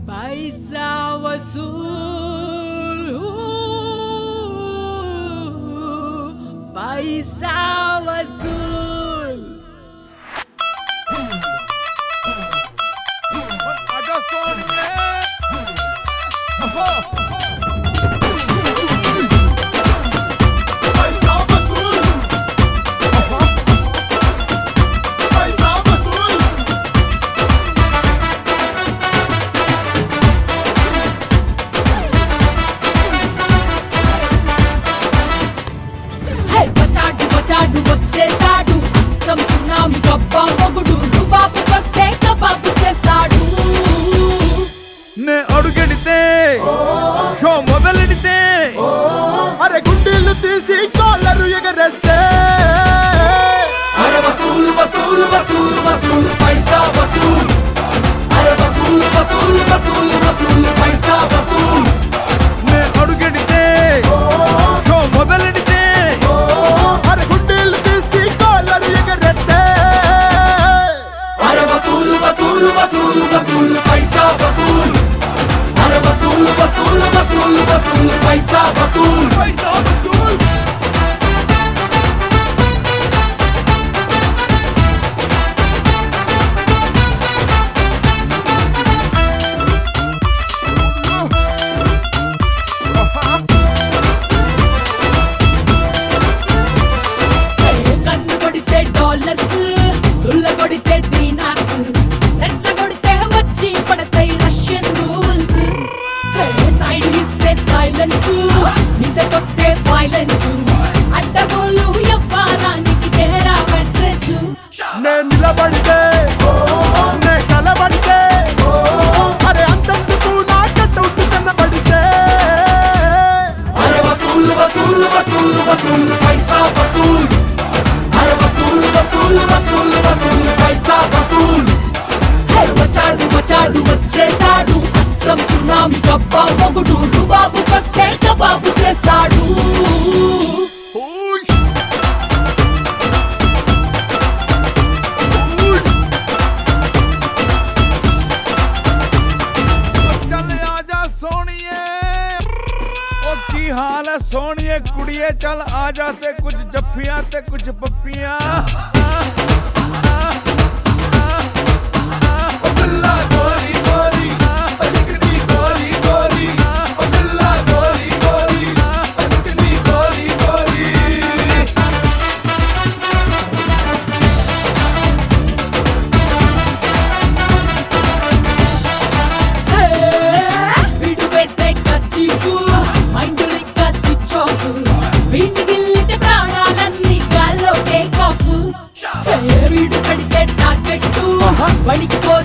पैसा वसूल पैसा वसूल। आजा सोनिए చాడు వచ్చేసాడు అచ్చం సునామీ గబ్బా మొగుడు రుబాబు వస్తే కబాబు చేస్తాడు. నే అడుగెడితే షో మొదలెడితే అరే గుండీలు తీసి కాలరు ఎగరేస్తే అరే వసూలు వసూలు వసూలు వసూలు పైసా వసూలు. అరే వసూలు వసూలు వసూలు వసూలు పైసా వసూలు. నే అడుగెడితే షో మొదలెడితే అరే గుండీలు తీసి కాలరు ఎగరేస్తే అరే వసూలు వసూలు వసూలు వసూలు పైసా వసూలు. అరే వసూలు వసూలు వసూలు వసూలు పైసా వసూలు. పైసా వసూల్. కన్ను కొడితే డాలర్స్, దుల్ల కొడితే దీనార్స్, రెచ్చ కొడితే వచ్చి పడతాయి రష్యన్ రూల్స్. సైడ్ ఇస్తే సైలెన్స్, నిద్దకొస్తే వైలెన్స్, అడ్డగోలు ఎవ్వరానికి తేరా అడ్రస్. నే నిలబడితే నే కలబడితే అరే అంతందుకు నా కట్టౌట్ కనబడితే అరే వసూలు వసూలు వసూలు వసూలు పైసా వసూలు. అరే వసూలు వసూలు వసూలు వసూలు పైసా వసూలు. వచ్చాడు వచ్చాడు వచ్చేసాడు అచ్చం సునామీ గబ్బా మొగుడు రుబాబు వస్తే కబాబు చేస్తాడు. ఓయ్ चल आजा सोनिए ओ की हाल है सोनिए कुड़िए चल आजा ते कुछ जफ्फियां ते कुछ पप्पियां వీడు వేస్తే ఖర్చీఫ్ మైండ్ లిక్క స్విచ్ ఆఫ్. వీడిని గిల్లితే ప్రాణాలన్నీ గాల్లో టేక్ ఆఫ్. వీడు పడితే టార్గెట్ వణికిపో